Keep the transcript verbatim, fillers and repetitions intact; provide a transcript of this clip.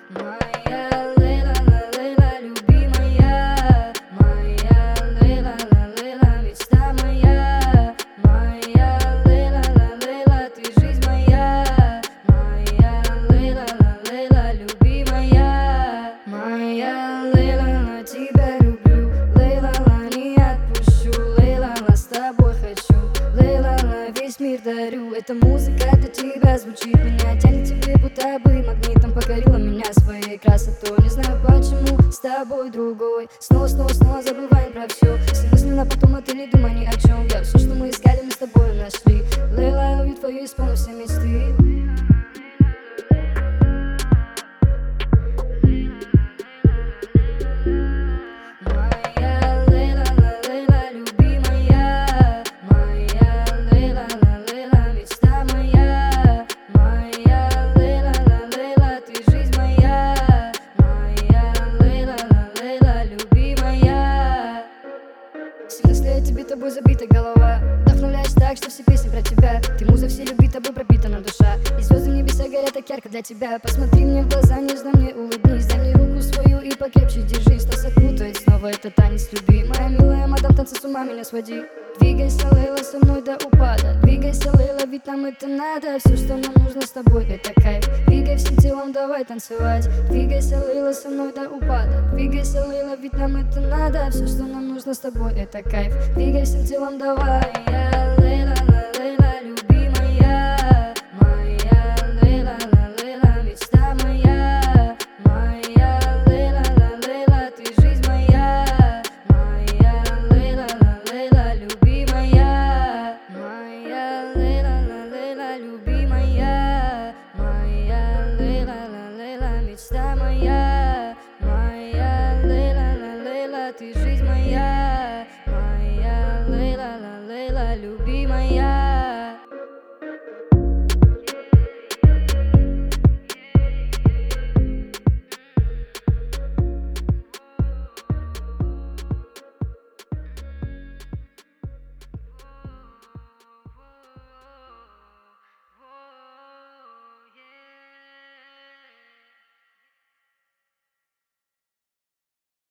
Моя Лейла, ла, Лейла, любимая. Моя Лейла, ла, Лейла, мечта моя. Моя Лейла, ла, Лейла, ты жизнь моя. Моя Лейла, ла, Лейла, любимая. Моя Лейла, на тебя люблю. Лейла, ла, не отпущу. Лейла, ла, с тобой хочу. Лейла, ла, весь мир дарю. Эта музыка для тебя звучит, меня тянет тебе, будто бы магнитом. Покорила меня своей красотой. Не знаю почему с тобой другой. Снова, снова, снова забываем про все. Если мысленно потом, а ты не думай ни о чем. Я все, что мы искали, мы с тобой нашли. Лейла, увидь твою, исполню все мечты. Моя Лейла, ла, Лейла, любимая. Моя Лейла, ла, Лейла, мечта моя. Моя Лейла, ла, Лейла, ты жизнь моя. Моя Лейла, ла, Лейла, любимая. Все мысли о тебе, тобой забита голова. Вдохновляешь так, что все песни про тебя. Ты муза, все любит, тобой пропитана душа. И звезды в небеса горят так ярко для тебя. Посмотри мне в глаза, нежно мне улыбнись. Дай мне руку свою и покрепче держись. Нас окутает снова это танец любви. Моя милая мадам, танцы с ума меня своди. Двигайся, Лейла, со мной до упада. Двигайся, Лейла, ведь нам это надо. Все, что нам нужно с тобой, это кайф. Двигай всем телом, давай танцевать. Двигайся, Лейла, со мной до упада. Двигайся, Лейла, ведь нам это надо. Все, что нам нужно с тобой, это кайф. Двигай всем телом, давай. Я Лейла, ла, Лейла, любимая. Моя Лейла, ла, Лейла, мечта моя. Моя Лейла, ла, Лейла, ты жизнь моя. Моя Лейла, ла, Лейла, любимая. Моя Лейла, ла, Лейла, любимая. Моя Лейла, ла, Лейла, мечта моя. Моя Лейла, ла, Лейла, ты жизнь моя. Моя Лейла, ла, Лейла, любимая.